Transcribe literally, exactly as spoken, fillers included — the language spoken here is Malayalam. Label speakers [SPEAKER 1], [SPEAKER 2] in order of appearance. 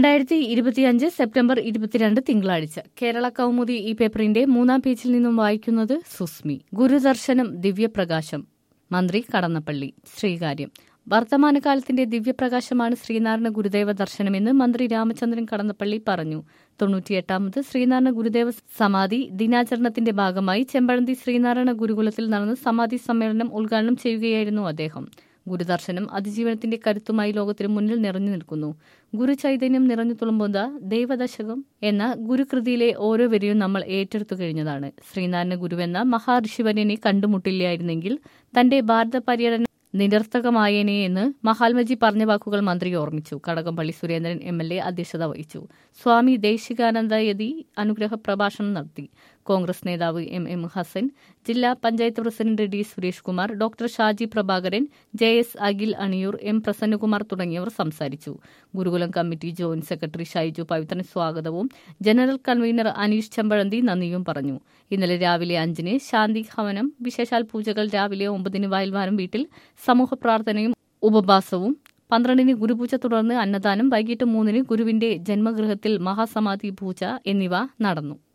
[SPEAKER 1] രണ്ടായിരത്തി ഇരുപത്തിയഞ്ച് സെപ്റ്റംബർ ഇരുപത്തിരണ്ട് തിങ്കളാഴ്ച കേരള കൗമുദി ഈ പേപ്പറിന്റെ മൂന്നാം പേജിൽ നിന്നും വായിക്കുന്നത് സുസ്മി. ഗുരുദർശനം ദിവ്യപ്രകാശം. മന്ത്രി കടന്നപ്പള്ളി. ശ്രീകാര്യം. വർത്തമാനകാലത്തിന്റെ ദിവ്യപ്രകാശമാണ് ശ്രീനാരായണ ഗുരുദേവ ദർശനമെന്ന് മന്ത്രി രാമചന്ദ്രൻ കടന്നപ്പള്ളി പറഞ്ഞു. തൊണ്ണൂറ്റിയെട്ടാമത് ശ്രീനാരായണ ഗുരുദേവ സമാധി ദിനാചരണത്തിന്റെ ഭാഗമായി ചെമ്പഴന്തി ശ്രീനാരായണ ഗുരുകുലത്തിൽ നടന്ന സമാധി സമ്മേളനം ഉദ്ഘാടനം ചെയ്യുകയായിരുന്നു അദ്ദേഹം. ഗുരുദർശനം അതിജീവനത്തിന്റെ കരുത്തുമായി ലോകത്തിന് മുന്നിൽ നിറഞ്ഞു നിൽക്കുന്നു. ഗുരുചൈതന്യം നിറഞ്ഞു തുളുമ്പുന്ന ദൈവദശകം എന്ന ഗുരുകൃതിയിലെ ഓരോ വരിയും നമ്മൾ ഏറ്റെടുത്തു കഴിഞ്ഞതാണ്. ശ്രീനാരായണ ഗുരുവെന്ന മഹാഋഷിവര്യനെ കണ്ടുമുട്ടില്ലായിരുന്നെങ്കിൽ തന്റെ ഭാരത പര്യടനം നിരർത്ഥകമായേനെ എന്ന് മഹാത്മജി പറഞ്ഞ വാക്കുകൾ മന്ത്രി ഓർമ്മിച്ചു. Kadakampally Surendran M L A അധ്യക്ഷത വഹിച്ചു. സ്വാമി ദേശികാനന്ദയതി അനുഗ്രഹ പ്രഭാഷണം നടത്തി. കോൺഗ്രസ് നേതാവ് എം എം ഹസൻ, ജില്ലാ panchayat president D Suresh Kumar, doctor Shaji Prabhakaran, J S Akhil Aniyoor, M Prasannakumar തുടങ്ങിയവർ സംസാരിച്ചു. Gurukulam committee joint secretary Shaiju Pavithran സ്വാഗതവും ജനറൽ കൺവീനർ അനീഷ് ചെമ്പഴന്തി നന്ദിയും പറഞ്ഞു. ഇന്നലെ രാവിലെ അഞ്ചിന് ശാന്തി ഹവനം, വിശേഷാൽ പൂജകൾ രാവിലെ ഒമ്പതിന് വയൽവാരം വീട്ടിൽ സമൂഹ പ്രാർത്ഥനയും ഉപവാസവും, പന്ത്രണ്ടിന് ഗുരുപൂജ തുടർന്ന് അന്നദാനം, വൈകിട്ട് മൂന്നിന് ഗുരുവിന്റെ ജന്മഗൃഹത്തിൽ മഹാസമാധി പൂജ എന്നിവ നടന്നു.